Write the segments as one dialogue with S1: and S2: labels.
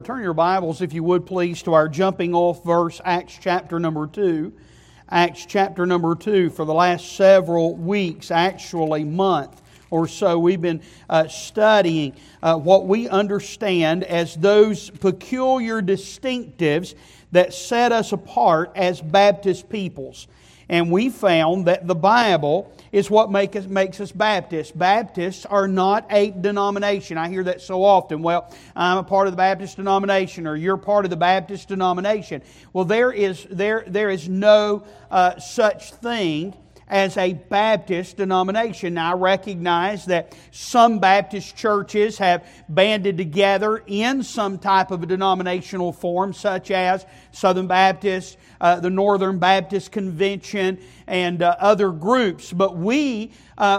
S1: Turn your Bibles, if you would please, to our jumping off verse, Acts chapter number 2. Acts chapter number 2. For the last several weeks, actually month or so, we've been studying what we understand as those peculiar distinctives that set us apart as Baptist peoples. And we found that the Bible is what makes us Baptists. Baptists are not a denomination. I hear that so often. Well, I'm a part of the Baptist denomination, or you're part of the Baptist denomination. Well, there is no such thing as a Baptist denomination. Now, I recognize that some Baptist churches have banded together in some type of a denominational form, such as Southern Baptist, the Northern Baptist Convention, and other groups. But we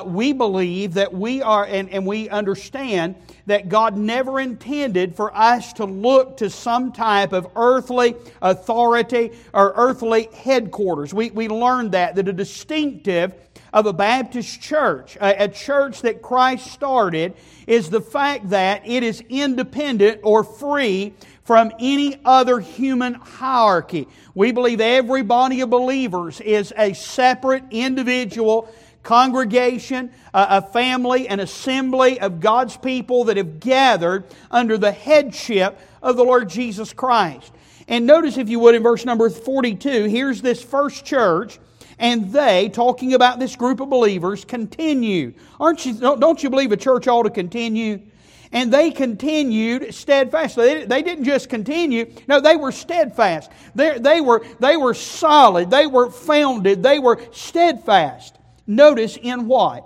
S1: believe that we are, and we understand that God never intended for us to look to some type of earthly authority or earthly headquarters. We learned that a distinctive of a Baptist church, a church that Christ started, is the fact that it is independent or free from any other human hierarchy. We believe every body of believers is a separate individual congregation, a family, an assembly of God's people that have gathered under the headship of the Lord Jesus Christ. And notice, if you would, in verse number 42, here's this first church, and they, talking about this group of believers, continue. Don't you believe a church ought to continue? And they continued steadfast. They didn't just continue. No, they were steadfast. They were solid. They were founded. They were steadfast. Notice in what?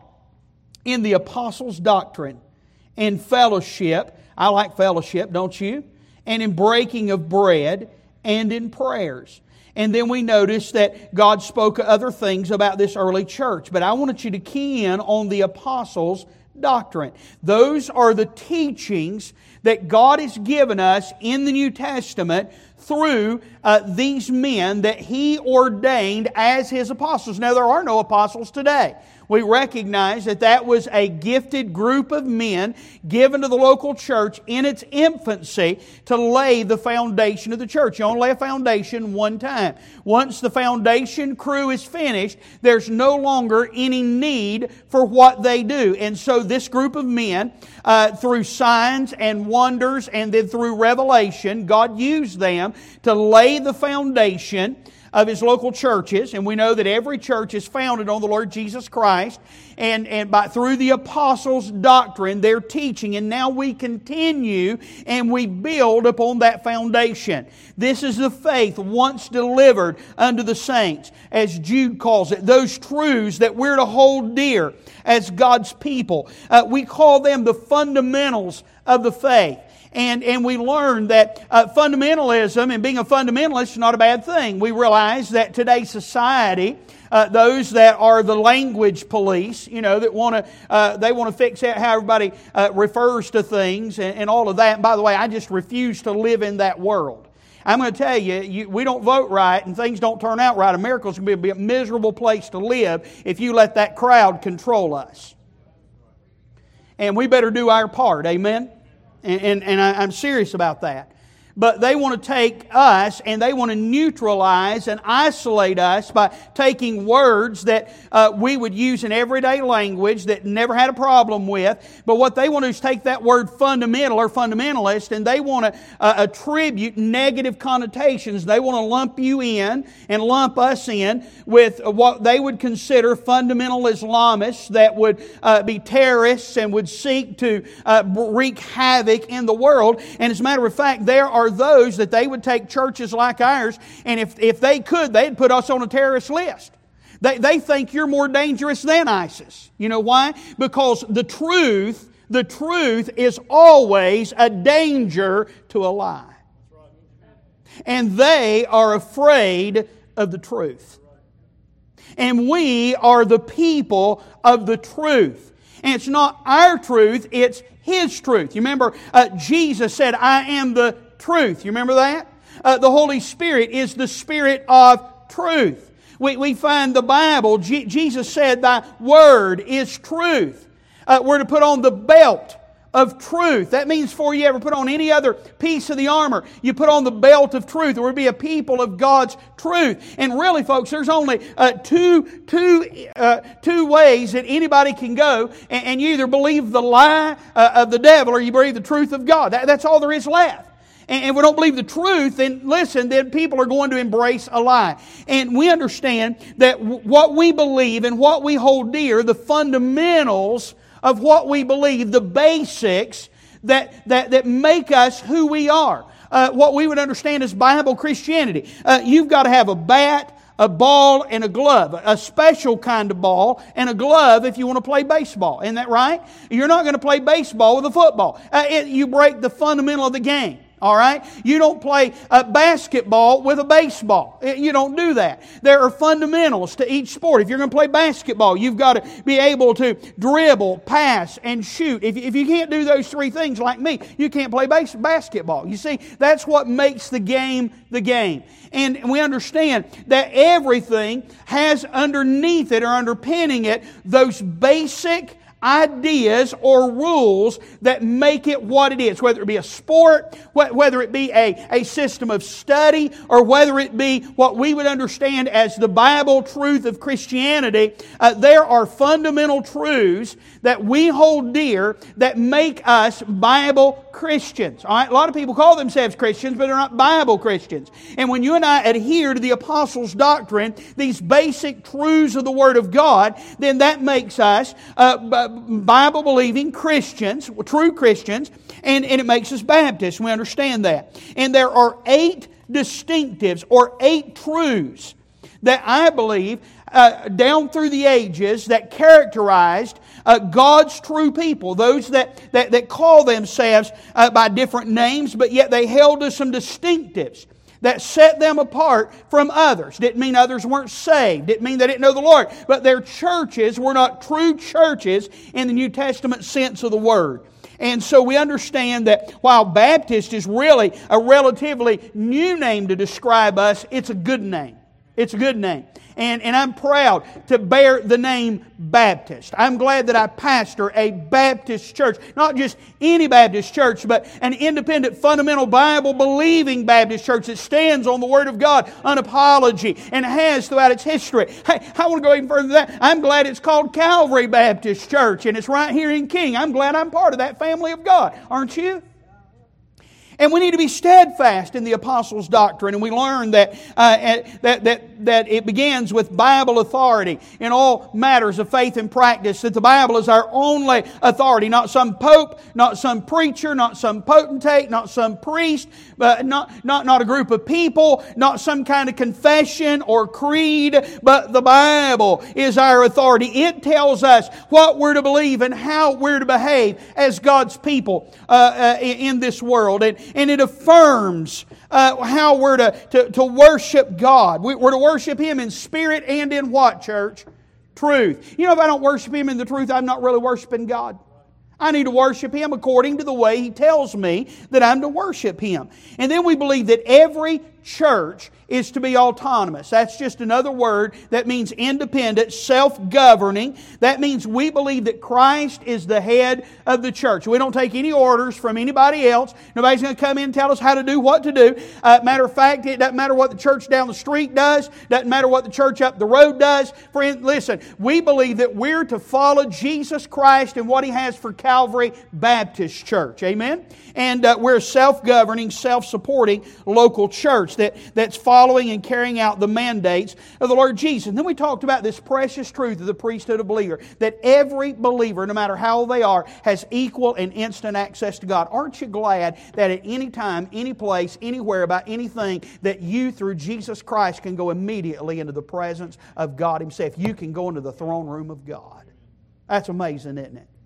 S1: In the apostles' doctrine, in fellowship. I like fellowship, don't you? And in breaking of bread, and in prayers. And then we notice that God spoke other things about this early church. But I wanted you to key in on the apostles' doctrine. Those are the teachings that God has given us in the New Testament through these men that He ordained as His apostles. Now, there are no apostles today. We recognize that was a gifted group of men given to the local church in its infancy to lay the foundation of the church. You only lay a foundation one time. Once the foundation crew is finished, there's no longer any need for what they do. And so this group of men, through signs and wonders and then through revelation, God used them to lay the foundation of His local churches. And we know that every church is founded on the Lord Jesus Christ and through the apostles' doctrine, their teaching. And now we continue and we build upon that foundation. This is the faith once delivered unto the saints, as Jude calls it, those truths that we're to hold dear as God's people. We call them the fundamentals of the faith. And we learn that fundamentalism and being a fundamentalist is not a bad thing. We realize that today's society, those that are the language police, that they want to fix out how everybody refers to things and all of that. And by the way, I just refuse to live in that world. I'm going to tell you, we don't vote right and things don't turn out right. America's going to be a miserable place to live if you let that crowd control us. And we better do our part, amen? And I'm serious about that. But they want to take us and they want to neutralize and isolate us by taking words that we would use in everyday language that never had a problem with. But what they want to do is take that word fundamental or fundamentalist and they want to attribute negative connotations. They want to lump you in and lump us in with what they would consider fundamental Islamists that would be terrorists and would seek to wreak havoc in the world. And as a matter of fact, there are those that they would take churches like ours, and if they could, they'd put us on a terrorist list. They think you're more dangerous than ISIS. You know why? Because the truth is always a danger to a lie. And they are afraid of the truth. And we are the people of the truth. And it's not our truth, it's His truth. You remember, Jesus said, I am the truth. You remember that? The Holy Spirit is the Spirit of truth. We find the Bible, Jesus said, Thy Word is truth. We're to put on the belt of truth. That means before you ever put on any other piece of the armor, you put on the belt of truth. There would be a people of God's truth. And really, folks, there's only two ways that anybody can go, and you either believe the lie of the devil or you believe the truth of God. That's all there is left. And if we don't believe the truth, then listen, then people are going to embrace a lie. And we understand that what we believe and what we hold dear, the fundamentals of what we believe, the basics that make us who we are. What we would understand as Bible Christianity. You've got to have a bat, a ball, and a glove. A special kind of ball and a glove if you want to play baseball. Isn't that right? You're not going to play baseball with a football. You break the fundamental of the game. All right? You don't play basketball with a baseball. You don't do that. There are fundamentals to each sport. If you're going to play basketball, you've got to be able to dribble, pass, and shoot. If you can't do those three things like me, you can't play basketball. You see, that's what makes the game the game. And we understand that everything has underneath it or underpinning it those basic ideas or rules that make it what it is, whether it be a sport, whether it be a system of study, or whether it be what we would understand as the Bible truth of Christianity. There are fundamental truths that we hold dear that make us Bible Christians. All right? A lot of people call themselves Christians, but they're not Bible Christians. And when you and I adhere to the Apostles' doctrine, these basic truths of the Word of God, then that makes us Bible-believing Christians, true Christians, and it makes us Baptists. We understand that. And there are 8 distinctives or 8 truths that I believe down through the ages that characterized God's true people. Those that call themselves by different names, but yet they held to some distinctives that set them apart from others. Didn't mean others weren't saved. Didn't mean they didn't know the Lord. But their churches were not true churches in the New Testament sense of the word. And so we understand that while Baptist is really a relatively new name to describe us, it's a good name. It's a good name. And I'm proud to bear the name Baptist. I'm glad that I pastor a Baptist church. Not just any Baptist church, but an independent, fundamental, Bible-believing Baptist church that stands on the Word of God, unapology, and has throughout its history. Hey, I want to go even further than that. I'm glad it's called Calvary Baptist Church, and it's right here in King. I'm glad I'm part of that family of God. Aren't you? And we need to be steadfast in the Apostles' doctrine. And we learn that it begins with Bible authority in all matters of faith and practice. That the Bible is our only authority. Not some pope, not some preacher, not some potentate, not some priest, but not a group of people, not some kind of confession or creed, but the Bible is our authority. It tells us what we're to believe and how we're to behave as God's people in this world. And it affirms how we're to worship God. We're to worship Him in spirit and in what, church? Truth. You know, if I don't worship Him in the truth, I'm not really worshiping God. I need to worship Him according to the way He tells me that I'm to worship Him. And then we believe that every church is to be autonomous. That's just another word that means independent, self-governing. That means we believe that Christ is the head of the church. We don't take any orders from anybody else. Nobody's going to come in and tell us how to do what to do. Matter of fact, it doesn't matter what the church down the street does. Doesn't matter what the church up the road does. Friend, listen, we believe that we're to follow Jesus Christ and what He has for Calvary Baptist Church. Amen? And we're a self-governing, self-supporting local church that's following and carrying out the mandates of the Lord Jesus. And then we talked about this precious truth of the priesthood of believer, that every believer, no matter how old they are, has equal and instant access to God. Aren't you glad that at any time, any place, anywhere, about anything, that you through Jesus Christ can go immediately into the presence of God Himself? You can go into the throne room of God. That's amazing, isn't it?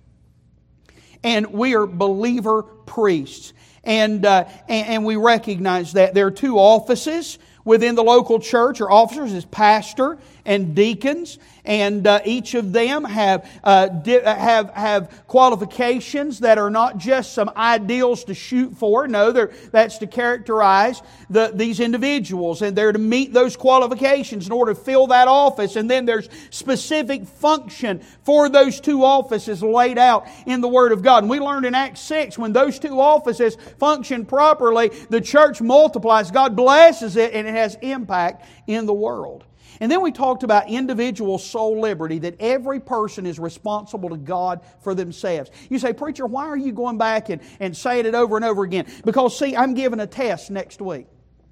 S1: And we are believer priests. And we recognize that there are 2 offices within the local church, or officers, is pastor and deacons, and each of them have qualifications that are not just some ideals to shoot for. No, that's to characterize these individuals, and they're to meet those qualifications in order to fill that office. And then there's specific function for those two offices laid out in the Word of God. And we learned in Acts 6, when those two offices function properly, the church multiplies, God blesses it, and it has impact in the world. And then we talked about individual soul liberty, that every person is responsible to God for themselves. You say, preacher, why are you going back and saying it over and over again? Because, see, I'm giving a test next week.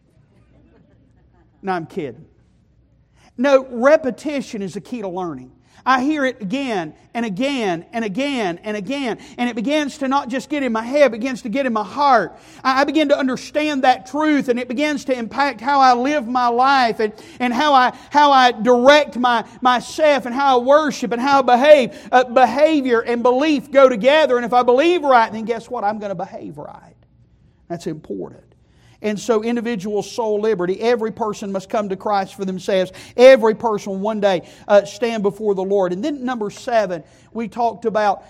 S1: No, I'm kidding. No, repetition is the key to learning. I hear it again and again and again and again. And it begins to not just get in my head, it begins to get in my heart. I begin to understand that truth, and it begins to impact how I live my life and how I direct myself and how I worship and how I behave. Behavior and belief go together. And if I believe right, then guess what? I'm going to behave right. That's important. And so individual soul liberty, every person must come to Christ for themselves. Every person will one day stand before the Lord. And then number 7, we talked about,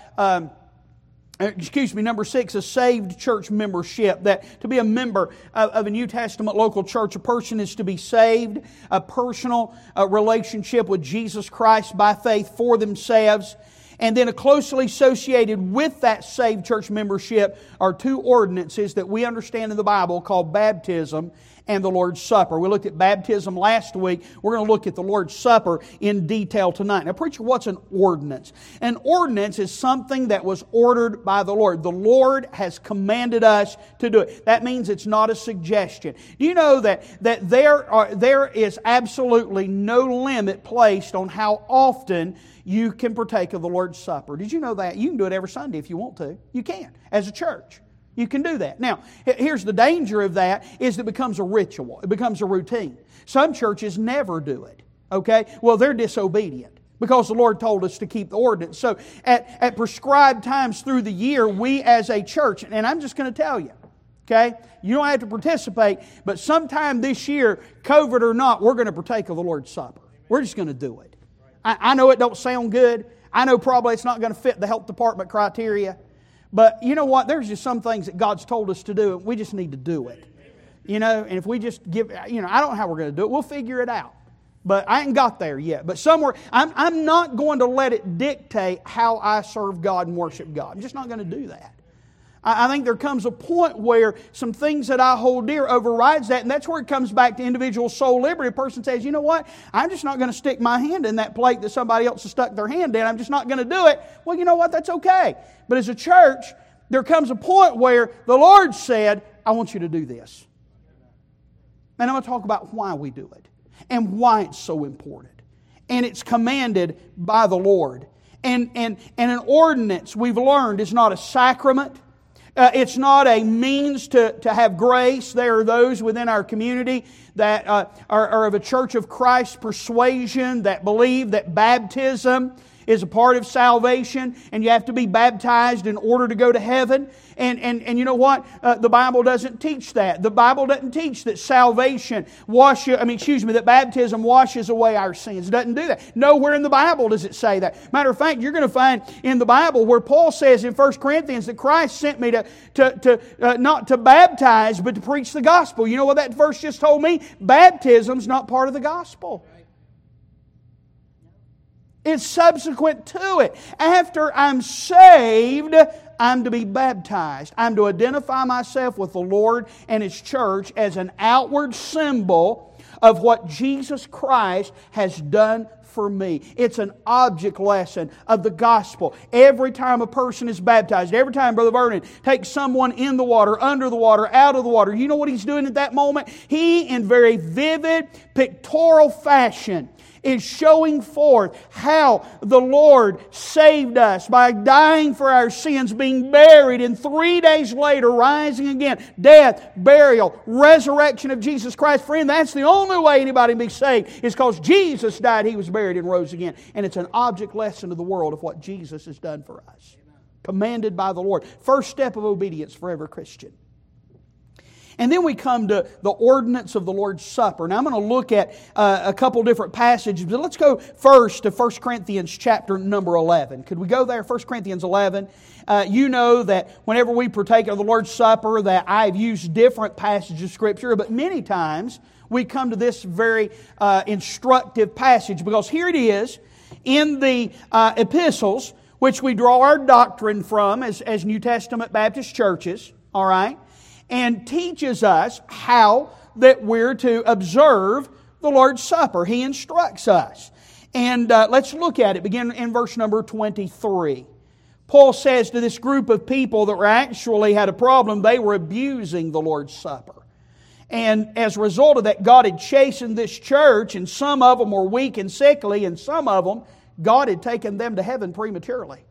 S1: number 6, a saved church membership. That to be a member of a New Testament local church, a person is to be saved, a personal relationship with Jesus Christ by faith for themselves. And then closely associated with that saved church membership are 2 ordinances that we understand in the Bible called baptism and the Lord's Supper. We looked at baptism last week. We're going to look at the Lord's Supper in detail tonight. Now, preacher, what's an ordinance? An ordinance is something that was ordered by the Lord. The Lord has commanded us to do it. That means it's not a suggestion. Do you know that there is absolutely no limit placed on how often you can partake of the Lord's Supper? Did you know that? You can do it every Sunday if you want to. You can, as a church. You can do that. Now, here's the danger of that, is it becomes a ritual. It becomes a routine. Some churches never do it. Okay? Well, they're disobedient because the Lord told us to keep the ordinance. So, at prescribed times through the year, we as a church, and I'm just going to tell you, okay? You don't have to participate, but sometime this year, COVID or not, we're going to partake of the Lord's Supper. We're just going to do it. I know it don't sound good. I know probably it's not going to fit the health department criteria. But you know what? There's just some things that God's told us to do, and we just need to do it. You know, and if we just give, I don't know how we're going to do it. We'll figure it out. But I ain't got there yet. But somewhere, I'm not going to let it dictate how I serve God and worship God. I'm just not going to do that. I think there comes a point where some things that I hold dear overrides that, and that's where it comes back to individual soul liberty. A person says, you know what, I'm just not going to stick my hand in that plate that somebody else has stuck their hand in. I'm just not going to do it. Well, you know what, that's okay. But as a church, there comes a point where the Lord said, I want you to do this. And I'm going to talk about why we do it and why it's so important. And it's commanded by the Lord. And an ordinance, we've learned, is not a sacrament. It's not a means to have grace. There are those within our community that are of a Church of Christ persuasion that believe that baptism is a part of salvation and you have to be baptized in order to go to heaven. And you know what? The Bible doesn't teach that. The Bible doesn't teach that that baptism washes away our sins. It doesn't do that. Nowhere in the Bible does it say that. Matter of fact, you're going to find in the Bible where Paul says in 1 Corinthians that Christ sent me to not to baptize, but to preach the gospel. You know what that verse just told me? Baptism's not part of the gospel. It's subsequent to it. After I'm saved, I'm to be baptized. I'm to identify myself with the Lord and His church as an outward symbol of what Jesus Christ has done for me. It's an object lesson of the gospel. Every time a person is baptized, every time Brother Vernon takes someone in the water, under the water, out of the water, you know what he's doing at that moment? He, in very vivid, pictorial fashion, is showing forth how the Lord saved us by dying for our sins, being buried, and 3 days later rising again. Death, burial, resurrection of Jesus Christ. Friend, that's the only way anybody can be saved, is because Jesus died, He was buried, and rose again. And it's an object lesson to the world of what Jesus has done for us. Commanded by the Lord. First step of obedience for every Christian. And then we come to the ordinance of the Lord's Supper. Now I'm going to look at a couple different passages, but let's go first to 1 Corinthians chapter number 11. Could we go there? 1 Corinthians 11. You know that whenever we partake of the Lord's Supper that I've used different passages of Scripture, but many times we come to this very instructive passage, because here it is in the epistles, which we draw our doctrine from as New Testament Baptist churches, all right? And teaches us how that we're to observe the Lord's Supper. He instructs us. And let's look at it. Begin in verse number 23. Paul says to this group of people that were actually had a problem, they were abusing the Lord's Supper. And as a result of that, God had chastened this church, and some of them were weak and sickly, and some of them, God had taken them to heaven prematurely.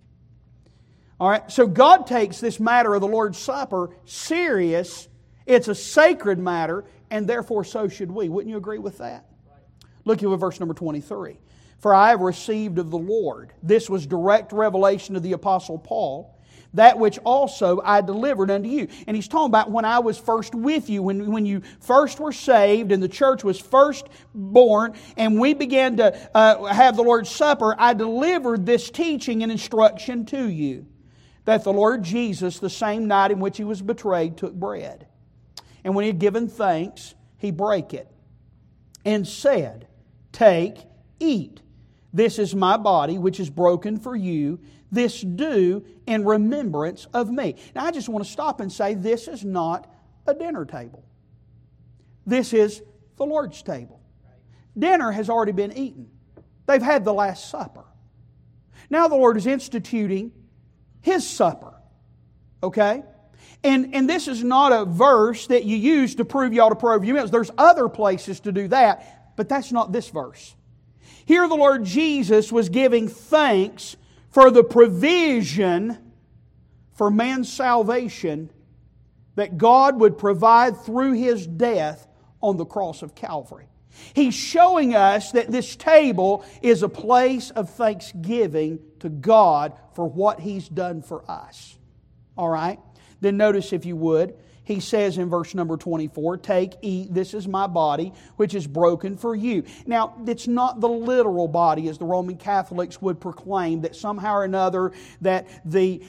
S1: All right, so God takes this matter of the Lord's Supper serious. It's a sacred matter, and therefore so should we. Wouldn't you agree with that? Look at verse number 23. For I have received of the Lord. This was direct revelation of the Apostle Paul. That which also I delivered unto you. And he's talking about when I was first with you, when you first were saved and the church was first born and we began to have the Lord's Supper, I delivered this teaching and instruction to you. That the Lord Jesus, the same night in which He was betrayed, took bread. And when He had given thanks, He brake it and said, Take, eat. This is my body, which is broken for you. This do in remembrance of me. Now I just want to stop and say, this is not a dinner table. This is the Lord's table. Dinner has already been eaten. They've had the Last Supper. Now the Lord is instituting His supper. Okay? And this is not a verse that you use to prove you ought to prove your meals. There's other places to do that, but that's not this verse. Here the Lord Jesus was giving thanks for the provision for man's salvation that God would provide through His death on the cross of Calvary. He's showing us that this table is a place of thanksgiving to God for what He's done for us. All right? Then notice, if you would, He says in verse number 24, Take, eat, this is my body, which is broken for you. Now, it's not the literal body, as the Roman Catholics would proclaim, that somehow or another that the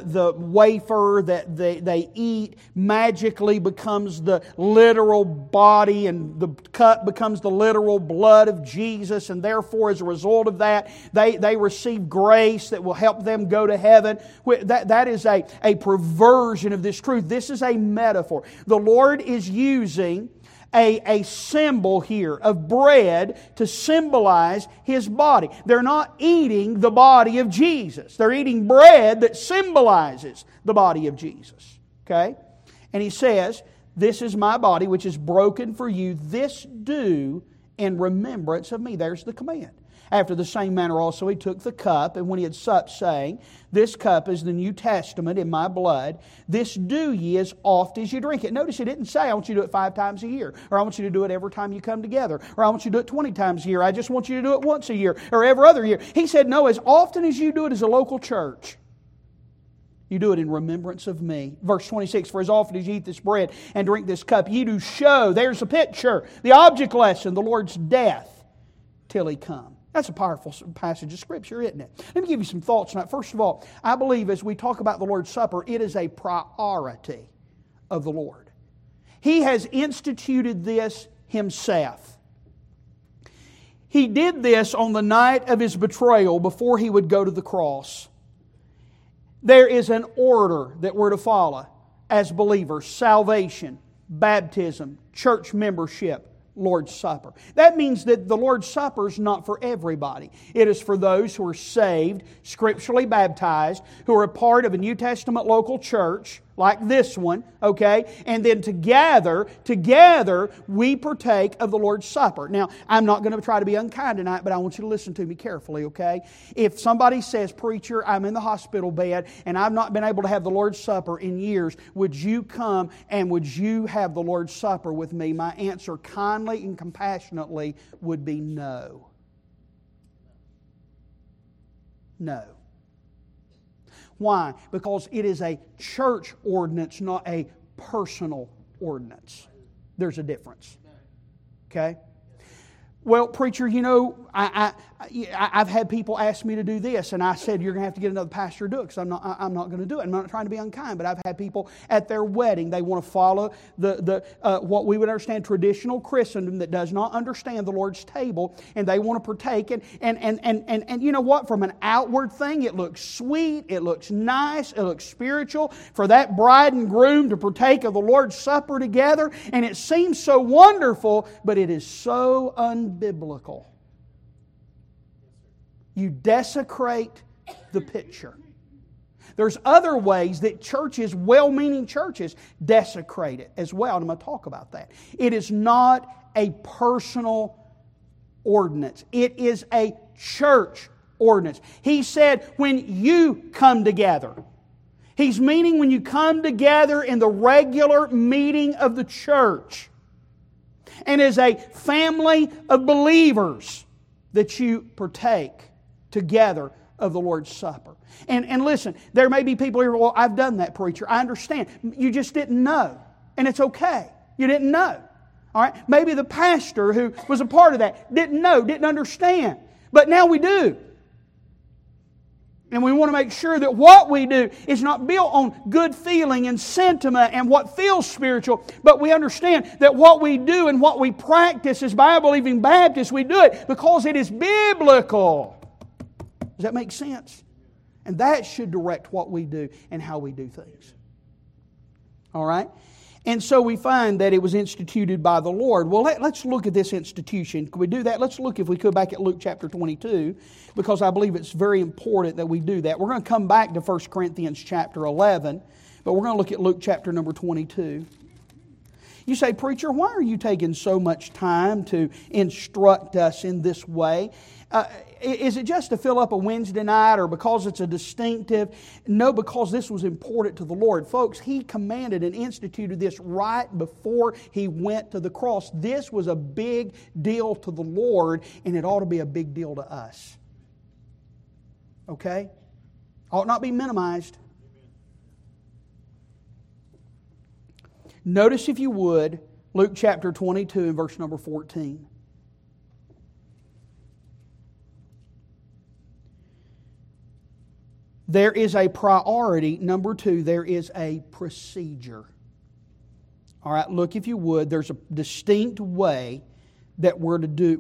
S1: wafer that they eat magically becomes the literal body and the cup becomes the literal blood of Jesus, and therefore, as a result of that, they receive grace that will help them go to heaven. That is a perversion of this truth. This is a metaphor. The Lord is using a symbol here of bread to symbolize His body. They're not eating the body of Jesus. They're eating bread that symbolizes the body of Jesus. Okay? And He says, This is my body which is broken for you. This do in remembrance of me. There's the command. After the same manner also He took the cup, and when He had supped, saying, This cup is the New Testament in my blood. This do ye as oft as you drink it. Notice He didn't say, I want you to do it 5 times a year, or I want you to do it every time you come together, or I want you to do it 20 times a year. I just want you to do it once a year, or every other year. He said, no, as often as you do it as a local church, you do it in remembrance of me. Verse 26, For as often as you eat this bread and drink this cup, ye do show, there's a picture, the object lesson, the Lord's death, till He come. That's a powerful passage of Scripture, isn't it? Let me give you some thoughts on that. First of all, I believe as we talk about the Lord's Supper, it is a priority of the Lord. He has instituted this Himself. He did this on the night of His betrayal before He would go to the cross. There is an order that we're to follow as believers: salvation, baptism, church membership, Lord's Supper. That means that the Lord's Supper is not for everybody. It is for those who are saved, scripturally baptized, who are a part of a New Testament local church, like this one, okay? And then together, we partake of the Lord's Supper. Now, I'm not going to try to be unkind tonight, but I want you to listen to me carefully, okay? If somebody says, Preacher, I'm in the hospital bed and I've not been able to have the Lord's Supper in years, would you come and would you have the Lord's Supper with me? My answer kindly and compassionately would be no. No. Why? Because it is a church ordinance, not a personal ordinance. There's a difference. Okay? Well, preacher, you know, I've had people ask me to do this, and I said, you're going to have to get another pastor to do it because I'm not going to do it. I'm not trying to be unkind, but I've had people at their wedding, they want to follow what we would understand traditional Christendom that does not understand the Lord's table, and they want to partake. And you know what? From an outward thing, it looks sweet, it looks nice, it looks spiritual for that bride and groom to partake of the Lord's Supper together, and it seems so wonderful, but it is so unbiblical. You desecrate the picture. There's other ways that churches, well-meaning churches, desecrate it as well. And I'm going to talk about that. It is not a personal ordinance. It is a church ordinance. He said, when you come together. He's meaning when you come together in the regular meeting of the church. And as a family of believers that you partake together of the Lord's Supper. And listen, there may be people here, well, I've done that, preacher. I understand. You just didn't know. And it's okay. You didn't know. All right? Maybe the pastor who was a part of that didn't know, didn't understand. But now we do. And we want to make sure that what we do is not built on good feeling and sentiment and what feels spiritual, but we understand that what we do and what we practice as Bible-believing Baptists, we do it because it is biblical. Does that make sense? And that should direct what we do and how we do things. All right? And so we find that it was instituted by the Lord. Well, let's look at this institution. Can we do that? Let's look, if we could, back at Luke chapter 22, because I believe it's very important that we do that. We're going to come back to 1 Corinthians chapter 11, but we're going to look at Luke chapter number 22. You say, preacher, why are you taking so much time to instruct us in this way? Is it just to fill up a Wednesday night or because it's a distinctive? No, because this was important to the Lord. Folks, He commanded and instituted this right before He went to the cross. This was a big deal to the Lord, and it ought to be a big deal to us. Okay? Ought not be minimized. Notice, if you would, Luke chapter 22 and verse number 14. There is a priority. Number two, there is a procedure. All right, look, if you would, there's a distinct way that we're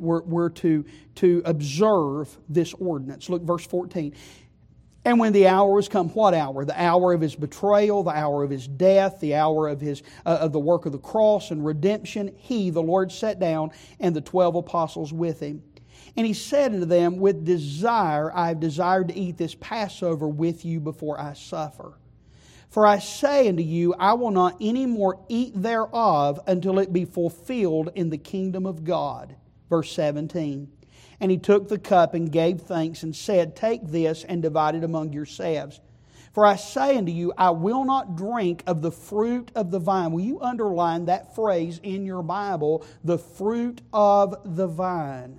S1: to observe this ordinance. Look, verse 14. And when the hour was come, what hour? The hour of His betrayal, the hour of His death, the hour of the work of the cross and redemption, He, the Lord, sat down, and the 12 apostles with Him. And He said unto them, with desire I have desired to eat this Passover with you before I suffer. For I say unto you, I will not any more eat thereof until it be fulfilled in the kingdom of God. Verse 17. And He took the cup and gave thanks and said, take this and divide it among yourselves. For I say unto you, I will not drink of the fruit of the vine. Will you underline that phrase in your Bible? The fruit of the vine.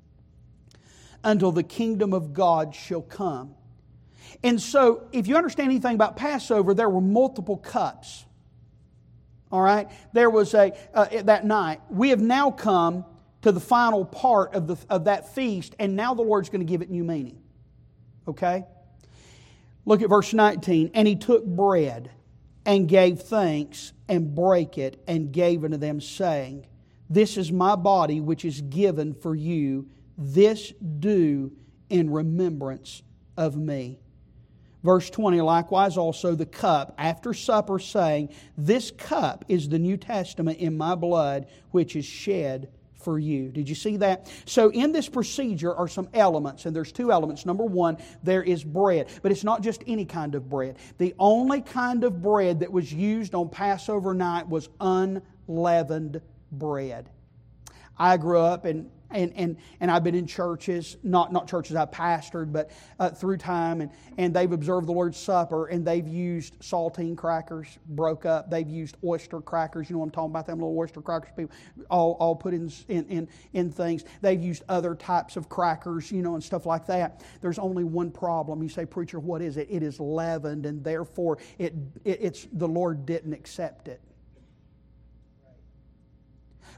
S1: Until the kingdom of God shall come. And so, if you understand anything about Passover, there were multiple cups. All right? There was that night. We have now come to the final part of that feast, and now the Lord's going to give it new meaning. Okay? Look at verse 19. And He took bread and gave thanks and brake it and gave unto them, saying, this is my body which is given for you. This do in remembrance of me. Verse 20, likewise also the cup after supper, saying, this cup is the New Testament in my blood, which is shed for you. Did you see that? So in this procedure are some elements, and there's two elements. Number one, there is bread. But it's not just any kind of bread. The only kind of bread that was used on Passover night was unleavened bread. I grew up and I've been in churches, not churches I've pastored, but through time, and they've observed the Lord's Supper, and they've used saltine crackers, broke up. They've used oyster crackers. You know what I'm talking about? Them little oyster crackers, people all put in things. They've used other types of crackers, and stuff like that. There's only one problem. You say, preacher, what is it? It is leavened, and therefore it's the Lord didn't accept it.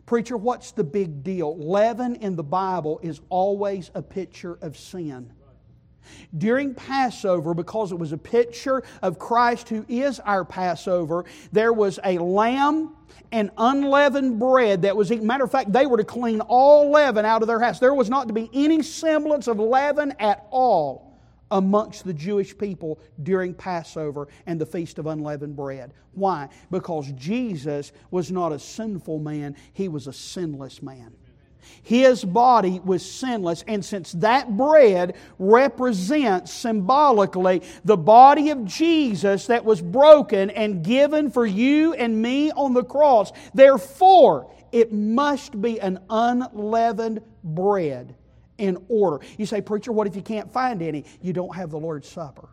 S1: Preacher, what's the big deal? Leaven in the Bible is always a picture of sin. During Passover, because it was a picture of Christ who is our Passover, there was a lamb and unleavened bread that was eaten. Matter of fact, they were to clean all leaven out of their house. There was not to be any semblance of leaven at all amongst the Jewish people during Passover and the Feast of Unleavened Bread. Why? Because Jesus was not a sinful man, He was a sinless man. His body was sinless, and since that bread represents symbolically the body of Jesus that was broken and given for you and me on the cross, therefore it must be an unleavened bread in order. You say, preacher, what if you can't find any? You don't have the Lord's Supper.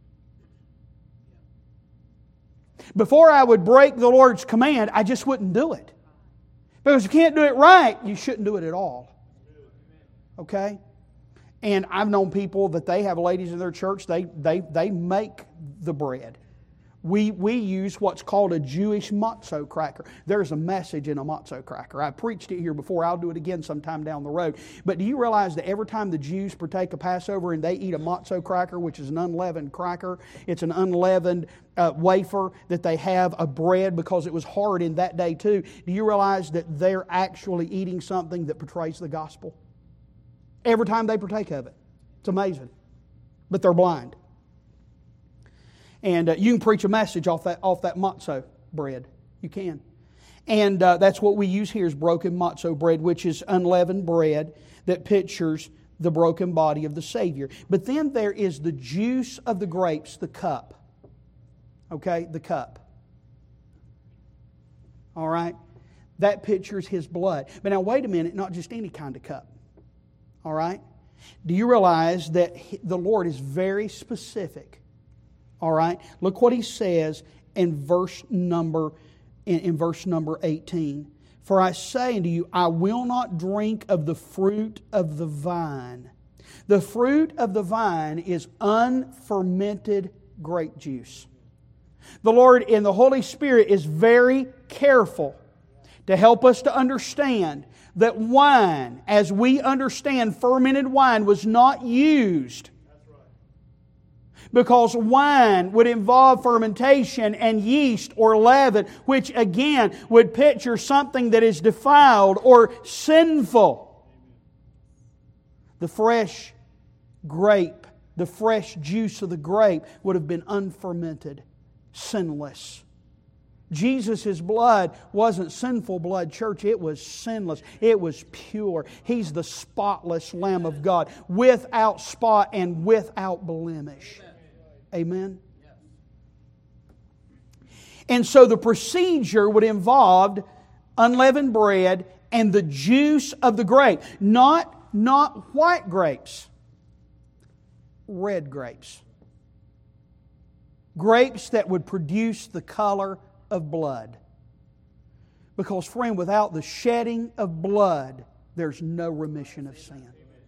S1: Before I would break the Lord's command, I just wouldn't do it. Because if you can't do it right, you shouldn't do it at all. Okay? And I've known people that they have ladies in their church, they make the bread. We use what's called a Jewish matzo cracker. There's a message in a matzo cracker. I preached it here before. I'll do it again sometime down the road. But do you realize that every time the Jews partake of Passover and they eat a matzo cracker, which is an unleavened cracker, it's an unleavened wafer that they have, a bread, because it was hard in that day too. Do you realize that they're actually eating something that portrays the gospel? Every time they partake of it. It's amazing. But they're blind. And you can preach a message off that matzo bread. You can. And that's what we use here is broken matzo bread, which is unleavened bread that pictures the broken body of the Savior. But then there is the juice of the grapes, the cup. Okay, the cup. All right? That pictures His blood. But now wait a minute, not just any kind of cup. All right? Do you realize that the Lord is very specific? All right? Look what He says in verse number 18. For I say unto you, I will not drink of the fruit of the vine. The fruit of the vine is unfermented grape juice. The Lord in the Holy Spirit is very careful to help us to understand that wine, as we understand fermented wine, was not used because wine would involve fermentation and yeast or leaven, which again would picture something that is defiled or sinful. The fresh grape, the fresh juice of the grape would have been unfermented, sinless. Jesus' blood wasn't sinful blood, church. It was sinless. It was pure. He's the spotless Lamb of God, without spot and without blemish. Amen? And so the procedure would involve unleavened bread and the juice of the grape. Not white grapes. Red grapes. Grapes that would produce the color of blood. Because, friend, without the shedding of blood, there's no remission of sin.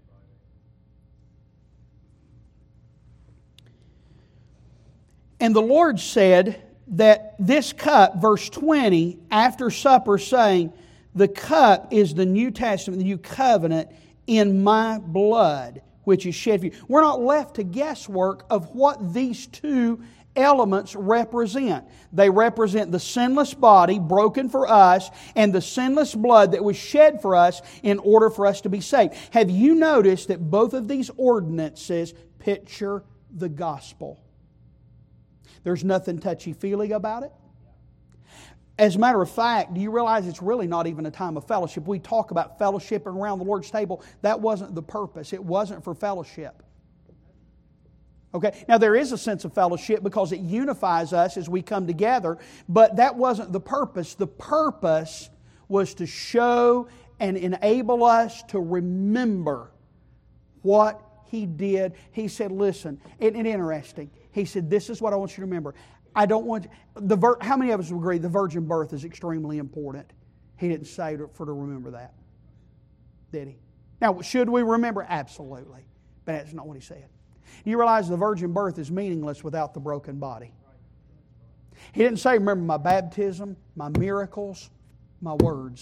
S1: And the Lord said that this cup, verse 20, after supper, saying, the cup is the New Testament, the New Covenant in my blood, which is shed for you. We're not left to guesswork of what these two elements represent. They represent the sinless body broken for us and the sinless blood that was shed for us in order for us to be saved. Have you noticed that both of these ordinances picture the gospel? There's nothing touchy-feely about it. As a matter of fact, do you realize it's really not even a time of fellowship? We talk about fellowship around the Lord's table. That wasn't the purpose. It wasn't for fellowship. Okay, now there is a sense of fellowship because it unifies us as we come together, but that wasn't the purpose. The purpose was to show and enable us to remember what He did. He said, listen, isn't it interesting? He said, this is what I want you to remember. I don't want... how many of us would agree the virgin birth is extremely important? He didn't say to remember that. Did He? Now, should we remember? Absolutely. But that's not what He said. You realize the virgin birth is meaningless without the broken body. He didn't say, remember my baptism, my miracles, my words.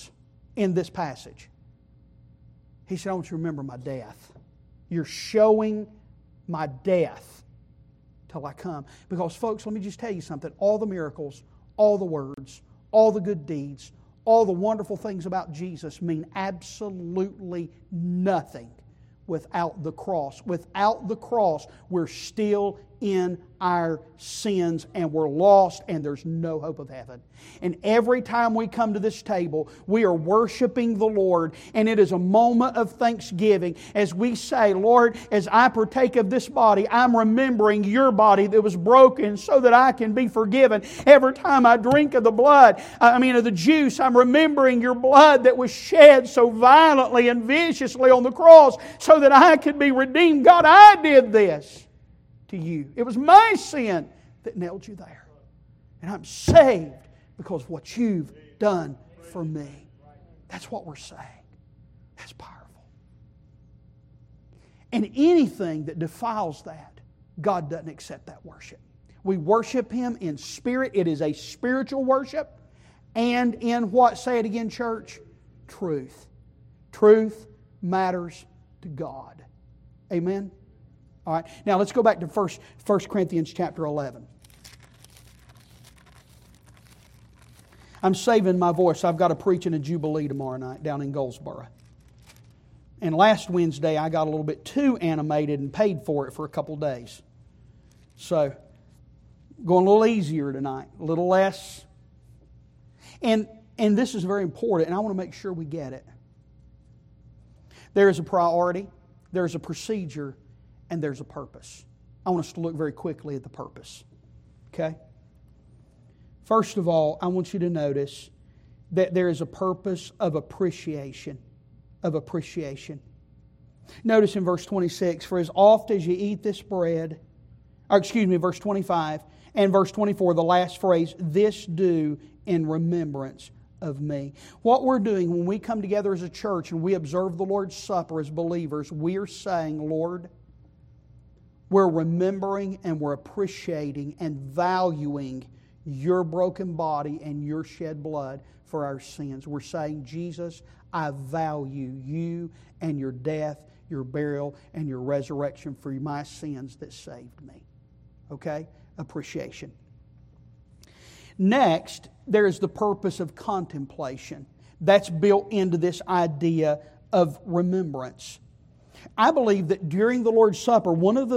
S1: in this passage? He said, I want you to remember my death. You're showing my death till I come. Because folks, let me just tell you something. All the miracles, all the words, all the good deeds, all the wonderful things about Jesus mean absolutely nothing without the cross. Without the cross, we're still in our sins and we're lost and there's no hope of heaven. And every time we come to this table, we are worshiping the Lord, and it is a moment of thanksgiving as we say, Lord, as I partake of this body, I'm remembering your body that was broken so that I can be forgiven. Every time I drink of the of the juice, I'm remembering your blood that was shed so violently and viciously on the cross so that I could be redeemed. God, I did this to you. It was my sin that nailed you there. And I'm saved because of what you've done for me. That's what we're saying. That's powerful. And anything that defiles that, God doesn't accept that worship. We worship Him in spirit. It is a spiritual worship. And in what? Say it again, church. Truth. Truth matters to God. Amen? All right. Now let's go back to 1 Corinthians chapter 11. I'm saving my voice. I've got to preach in a Jubilee tomorrow night down in Goldsboro. And last Wednesday I got a little bit too animated and paid for it for a couple days. So, going a little easier tonight, a little less. And this is very important, and I want to make sure we get it. There is a priority, there's a procedure, and there's a purpose. I want us to look very quickly at the purpose. Okay? First of all, I want you to notice that there is a purpose of appreciation. Of appreciation. Notice in verse 26, for as oft as you eat this bread, verse 25, and verse 24, the last phrase, this do in remembrance of me. What we're doing when we come together as a church and we observe the Lord's Supper as believers, we are saying, Lord, we're remembering and we're appreciating and valuing your broken body and your shed blood for our sins. We're saying, Jesus, I value you and your death, your burial, and your resurrection for my sins that saved me. Okay? Appreciation. Next, there is the purpose of contemplation. That's built into this idea of remembrance. I believe that during the Lord's Supper,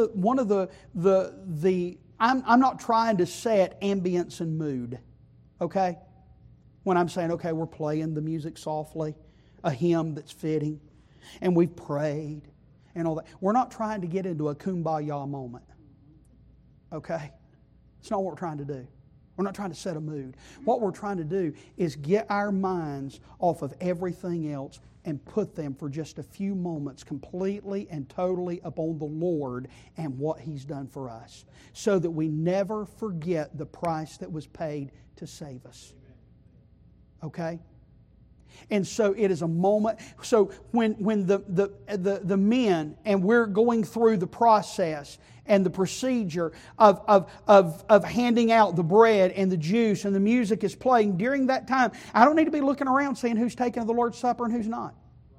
S1: I'm not trying to set ambience and mood, okay? When I'm saying, okay, we're playing the music softly, a hymn that's fitting, and we've prayed and all that. We're not trying to get into a kumbaya moment, okay? It's not what we're trying to do. We're not trying to set a mood. What we're trying to do is get our minds off of everything else and put them for just a few moments completely and totally upon the Lord and what He's done for us, so that we never forget the price that was paid to save us. Okay? And so it is a moment. So when the men, and we're going through the process and the procedure of handing out the bread and the juice and the music is playing, during that time, I don't need to be looking around seeing who's taking the Lord's Supper and who's not.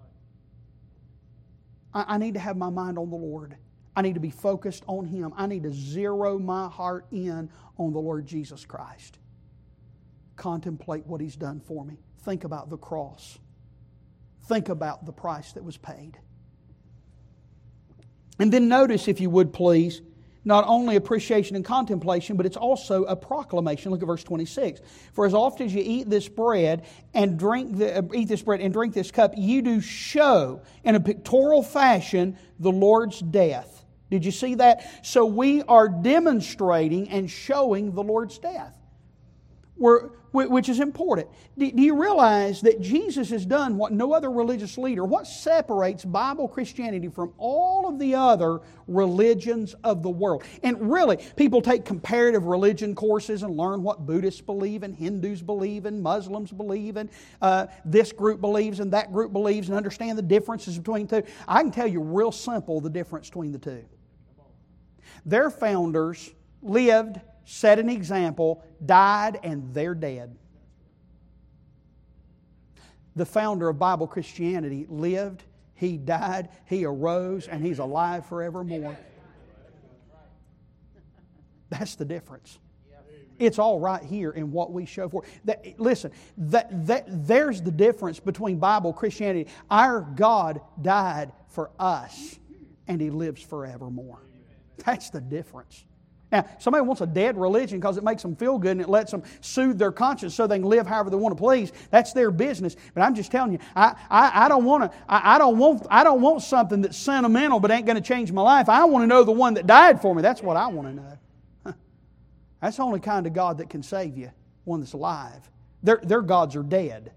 S1: I need to have my mind on the Lord. I need to be focused on Him. I need to zero my heart in on the Lord Jesus Christ. Contemplate what He's done for me. Think about the cross. Think about the price that was paid. And then notice, if you would please, not only appreciation and contemplation, but it's also a proclamation. Look at verse 26. For as often as you eat this bread and drink this cup, you do show in a pictorial fashion the Lord's death. Did you see that? So we are demonstrating and showing the Lord's death, which is important. Do you realize that Jesus has done what no other religious leader, what separates Bible Christianity from all of the other religions of the world? And really, people take comparative religion courses and learn what Buddhists believe and Hindus believe and Muslims believe and this group believes and that group believes and understand the differences between the two. I can tell you real simple the difference between the two. Their founders lived, set an example, died, and they're dead. the founder of Bible Christianity, lived, He died, He arose, and He's alive forevermore. That's the difference. It's all right here in what we show for. Listen, there's the difference between Bible Christianity. Our God died for us, and He lives forevermore. That's the difference. Now, somebody wants a dead religion because it makes them feel good and it lets them soothe their conscience so they can live however they want to please. That's their business. But I'm just telling you, I don't want something that's sentimental but ain't going to change my life. I want to know the one that died for me. That's what I want to know. That's the only kind of God that can save you, one that's alive. Their gods are dead.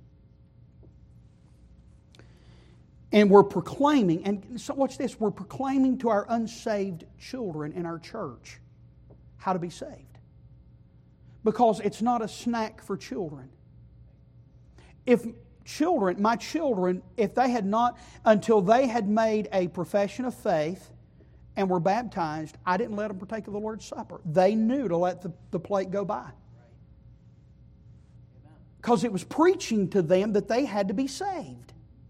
S1: And we're proclaiming, and so watch this, we're proclaiming to our unsaved children in our church how to be saved. Because it's not a snack for children. If my children, if they had not, until they had made a profession of faith and were baptized, I didn't let them partake of the Lord's Supper. They knew to let the plate go by. Because it was preaching to them that they had to be saved.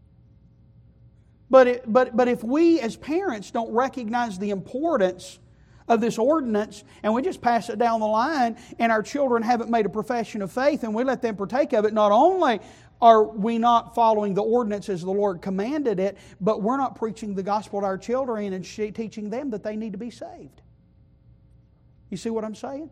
S1: But if we as parents don't recognize the importance of this ordinance and we just pass it down the line and our children haven't made a profession of faith and we let them partake of it, not only are we not following the ordinance as the Lord commanded it, but we're not preaching the gospel to our children and teaching them that they need to be saved. You see what I'm saying?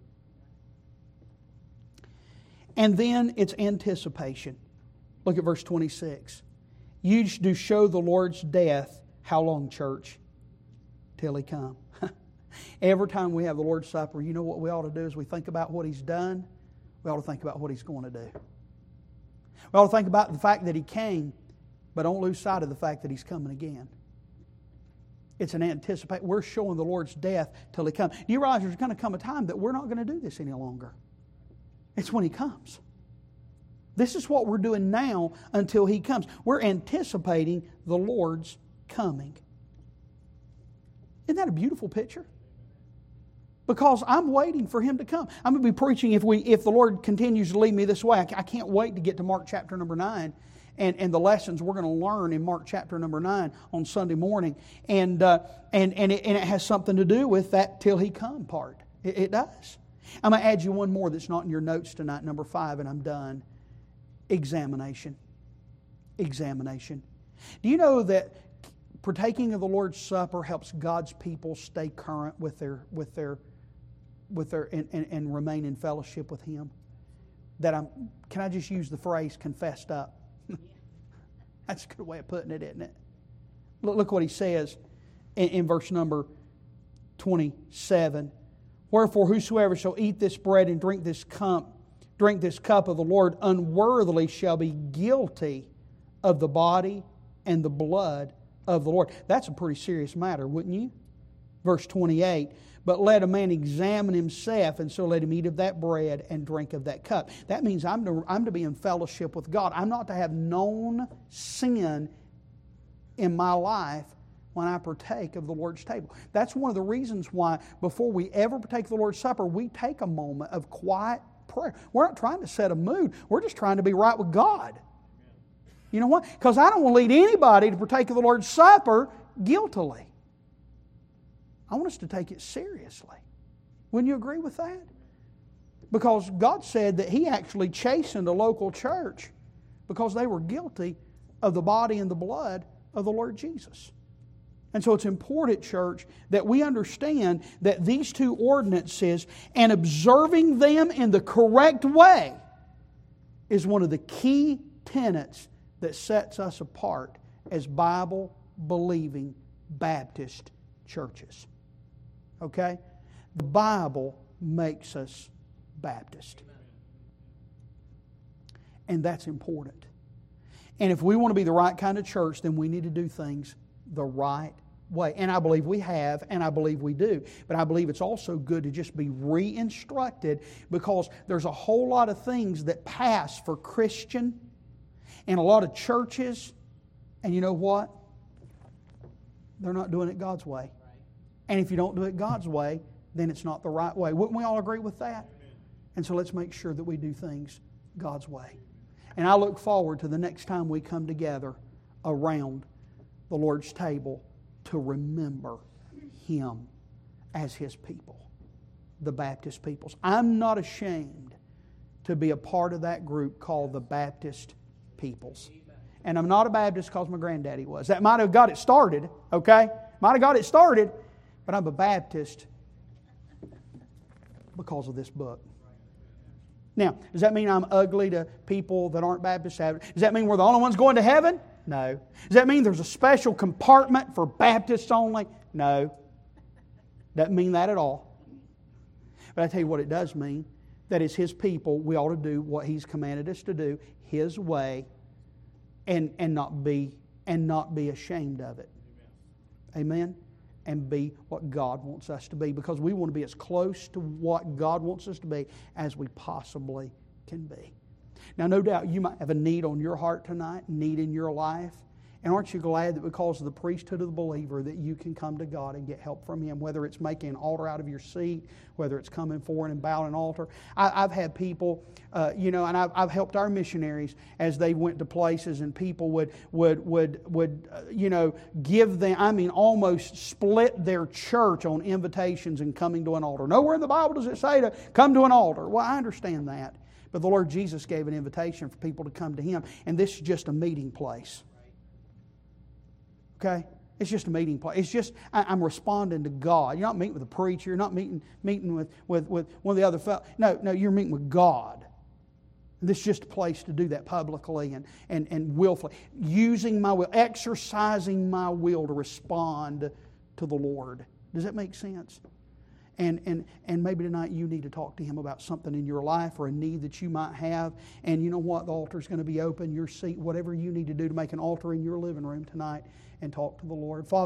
S1: And then it's anticipation. Look at verse 26. You do show the Lord's death. How long, church? Till He come. Every time we have the Lord's Supper, you know what we ought to do is we think about what He's done. We ought to think about what He's going to do. We ought to think about the fact that He came, but don't lose sight of the fact that He's coming again. It's an anticipation. We're showing the Lord's death till He comes. You realize there's going to come a time that we're not going to do this any longer. It's when He comes. This is what we're doing now until He comes. We're anticipating the Lord's coming. Isn't that a beautiful picture? Because I'm waiting for Him to come. I'm going to be preaching if the Lord continues to lead me this way. I can't wait to get to Mark chapter number 9 and the lessons we're going to learn in Mark chapter number 9 on Sunday morning. And it has something to do with that till He come part. It does. I'm going to add you one more that's not in your notes tonight, number 5, and I'm done. Examination. Examination. Do you know that partaking of the Lord's Supper helps God's people stay current with their and remain in fellowship with Him? Can I just use the phrase confessed up? That's a good way of putting it, isn't it? Look what he says in verse number 27. Wherefore whosoever shall eat this bread and drink this cup of the Lord unworthily shall be guilty of the body and the blood of the Lord. That's a pretty serious matter, wouldn't you? Verse 28, but let a man examine himself, and so let him eat of that bread and drink of that cup. That means I'm to be in fellowship with God. I'm not to have known sin in my life when I partake of the Lord's table. That's one of the reasons why before we ever partake of the Lord's Supper, we take a moment of quiet prayer. We're not trying to set a mood. We're just trying to be right with God. You know what? Because I don't want to lead anybody to partake of the Lord's Supper guiltily. I want us to take it seriously. Wouldn't you agree with that? Because God said that He actually chastened a local church because they were guilty of the body and the blood of the Lord Jesus. And so it's important, church, that we understand that these two ordinances and observing them in the correct way is one of the key tenets that sets us apart as Bible-believing Baptist churches. Okay? The Bible makes us Baptist. And that's important. And if we want to be the right kind of church, then we need to do things the right way. And I believe we have, and I believe we do. But I believe it's also good to just be re-instructed, because there's a whole lot of things that pass for Christian and a lot of churches. And you know what? They're not doing it God's way. And if you don't do it God's way, then it's not the right way. Wouldn't we all agree with that? And so let's make sure that we do things God's way. And I look forward to the next time we come together around the Lord's table to remember Him as His people, the Baptist peoples. I'm not ashamed to be a part of that group called the Baptist peoples. And I'm not a Baptist because my granddaddy was. That might have got it started, okay? Might have got it started, but I'm a Baptist because of this book. Now, does that mean I'm ugly to people that aren't Baptists? Does that mean we're the only ones going to heaven? No. Does that mean there's a special compartment for Baptists only? No. Doesn't mean that at all. But I tell you what it does mean, that as His people, we ought to do what He's commanded us to do, His way, and not be ashamed of it. Amen? And be what God wants us to be, because we want to be as close to what God wants us to be as we possibly can be. Now, no doubt you might have a need on your heart tonight, need in your life. And aren't you glad that because of the priesthood of the believer that you can come to God and get help from Him, whether it's making an altar out of your seat, whether it's coming forward and bowing an altar. I've had people, and I've helped our missionaries as they went to places, and people would give them, almost split their church on invitations and coming to an altar. Nowhere in the Bible does it say to come to an altar. Well, I understand that. But the Lord Jesus gave an invitation for people to come to Him, and this is just a meeting place. Okay? It's just a meeting place. It's just, I'm responding to God. You're not meeting with a preacher. You're not meeting with one of the other fellows. No, you're meeting with God. This is just a place to do that publicly and willfully. Using my will, exercising my will to respond to the Lord. Does that make sense? And maybe tonight you need to talk to Him about something in your life or a need that you might have. And you know what? The altar's going to be open, your seat, whatever you need to do to make an altar in your living room tonight, and talk to the Lord. Father,